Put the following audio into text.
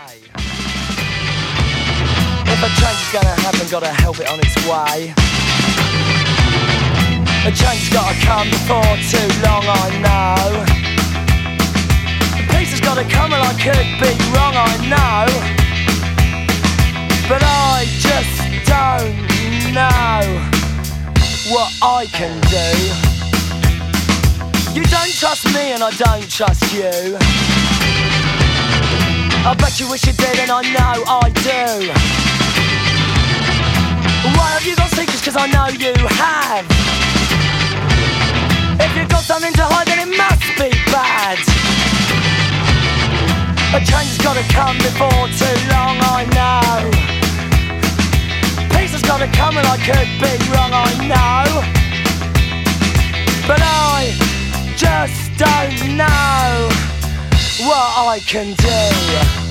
say. If a change is gonna happen, gotta help it on its way. A change has gotta come before too long, I know. Peace has gotta come and I could be wrong, I know. But I just don't know what I can do. You don't trust me and I don't trust you. I bet you wish you did and I know I do. Why have you got secrets? Cause I know you have. If you've got something to hide then it must be bad. A change has gotta come before too long, I know. Peace has gotta come and I could be wrong, I know. But I just don't know what I can do.